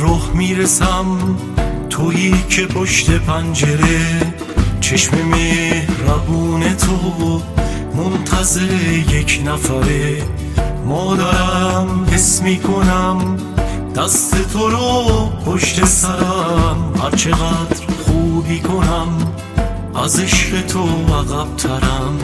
راه میرسم، تویی که پشت پنجره، چشم مهربون تو منتظر یک نفره. مادرم حس میکنم دست تو رو پشت سرم، هر چقدر خوبی کنم از عشق تو عقب ترم.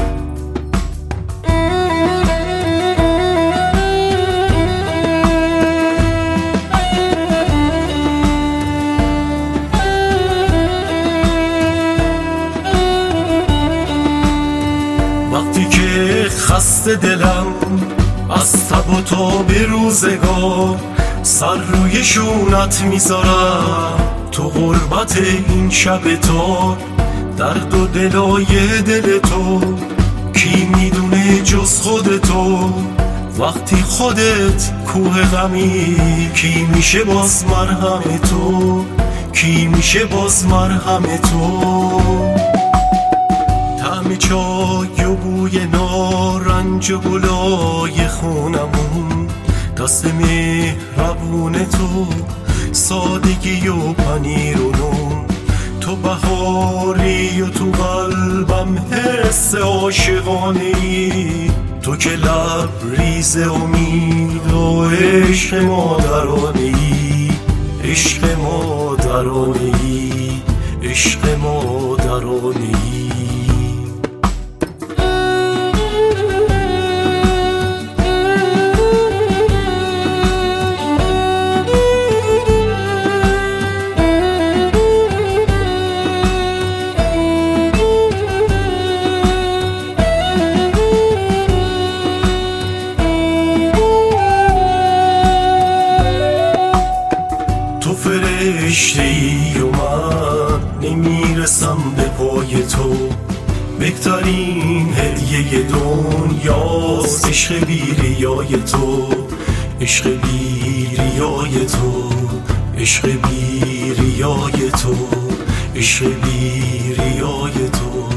وقتی که خسته دلم از تب و تاب روزگار، سر روی شونت میذارم تو غربت این شب تار. درد و دلای دل تو کی میدونه جز خود تو، وقتی خودت کوه غمی کی میشه باز مرهم تو، کی میشه باز مرهم تو. طعم چای و بوی نارنج و گلای خونمون، دست مهربون تو، سادگی و پنیر و نون. تو بهاری و تو قلبم حس عاشقانه‌ای، تو که لبریز امید و عشق مادرانه‌ای، عشق مادرانه‌ای، عشق مادرانه‌ای. فرشته‌ای و من نمیرسم به پای تو، بهترین هدیه دنیاست عشق بیریای تو، عشق بیریای تو، عشق بیریای تو، عشق بیریای تو.